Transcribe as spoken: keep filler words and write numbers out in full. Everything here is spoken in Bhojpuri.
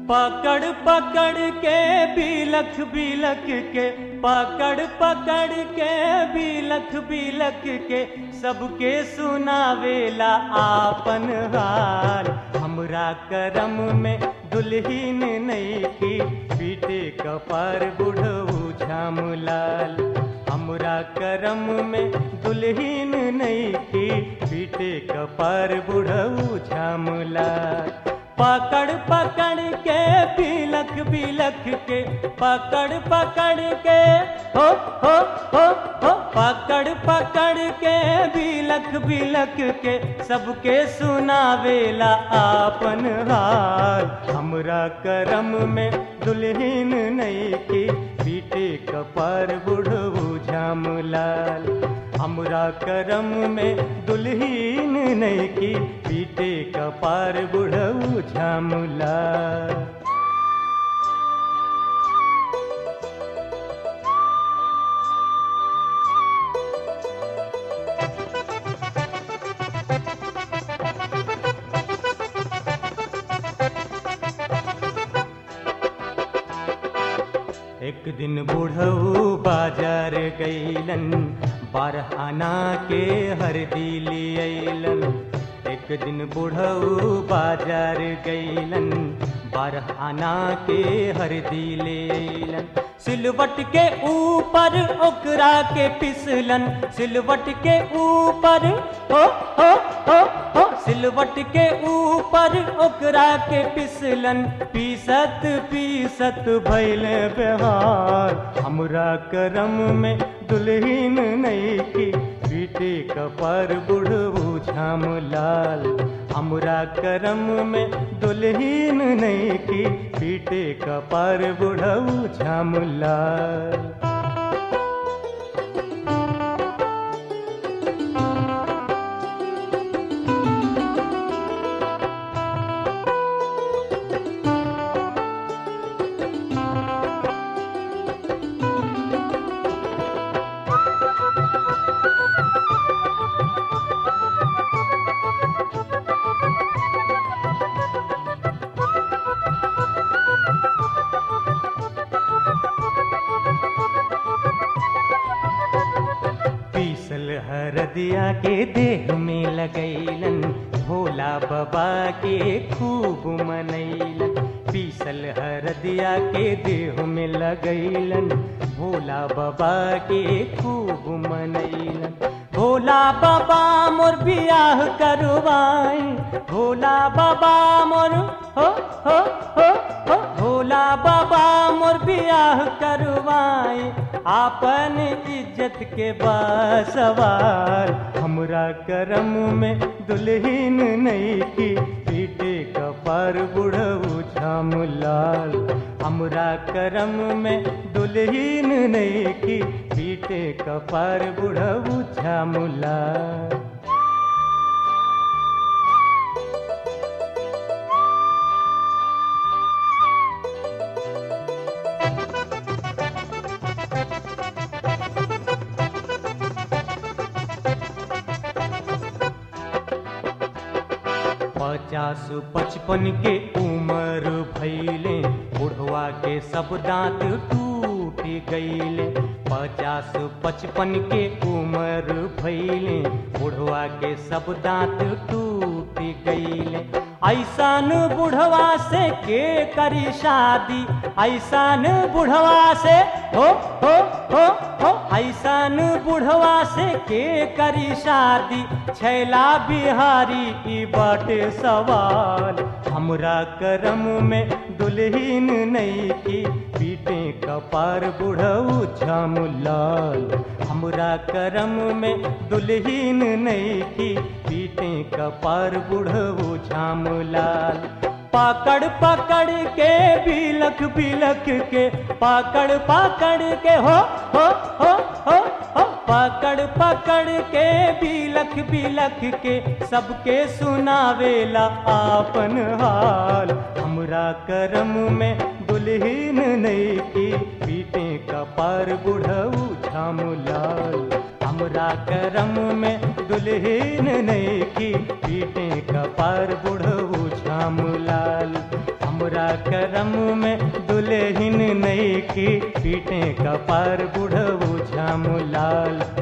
पकड़ पकड़ के बिलख बिलख के, पकड़ पकड़ के बिलख बिलख के, सबके सुनावेला आपन हाल। हमरा करम में दुल्हीन नईखी, पीटे कपार बुढ़ऊ झामलाल। हमरा करम में दुल्हीन नईखी, पीटे कपार बुढ़ऊ झामलाल। पकड़ पकड़ के बिलख बिलख के, पकड़ पकड़ के हो हो हो हो, पकड़ पकड़ के बिलख बिलख के, सबके सुनावेला आपन हाल। हमरा करम में दुल्हीन नईखी, पीटे कपार बुढ़ऊ झामलाल। हमरा करम में दुल्हीन नईखी, पीटे कपार बुढ़ऊ झामलाल। एक दिन बुढ़ऊ बाजार गईलन, बारह आना के हरदी लियलन। एक दिन बुढ़ऊ बाजार गईलन, बारह आना के हरदी लेलन। सिलवट के ऊपर ओकरा के पिसलन, सिलवट के ऊपर हो हो हो हो, सिलवट के ऊपर ओकरा के पिसलन। पीसत पीसत भइल बेहाल। हमरा करम में दुल्हीन नईखी, पीटे कपार बुढ़ऊ झामलाल। हमरा करम में दुल्हीन नईखी, पीटे कपार बुढ़ऊ झामलाल। हरदिया के देह में लगैलन, भोला बाबा के खूब मनैलन। पीसल हरदिया के देह में लगैलन, भोला बाबा के खूब मनैलन। भोला बाबा मोर बियाह करवाई, भोला बाबा मोर हो हो हो हो, भोला बाबा मोर बियाह करवाई। आपन इज्जत के बासवाल। हमरा करम में दुल्हीन नईखी, पीटे कपार बुढ़ऊ झामलाल। हमरा करम में दुल्हीन नईखी, पीटे कपार बुढ़ऊ झामलाल। पचास पचपन के उम्र भइले, बुढ़वा के सब दांत टूट गईले। पचास पचपन के उम्र भइले, बुढ़वा के सब दांत टूट गईले। ऐसान बुढ़वा से के करी शादी, ऐसान बुढ़वा से हो हो हो हो, ऐसान बुढ़वा से के करी शादी। छैला बिहारी ई बाटे सवाल। हमरा करम में दुल्हीन नईखी, पीटे कपार बुढ़ऊ झामलाल। हमरा करम में दुल्हीन नईखी, पीटे कपार बुढ़ऊ झामलाल। पकड़ पकड़ के बिलख बिलख के, पकड़ पकड़ के हो हो हो हो हो, पकड़ पकड़ के बिलख बिलख के, सबके सुनावेला आपन हाल। हमरा करम में दुल्हीन नईखी, पीटे कपार बुढ़ऊ झामलाल। हमरा करम में दुल्हन नैकी पीटे कपार बुढ़ऊ झाम लाल। हमरा करम में दुल्हन नैकी पीटे कपार बुढ़ऊ झाम लाल।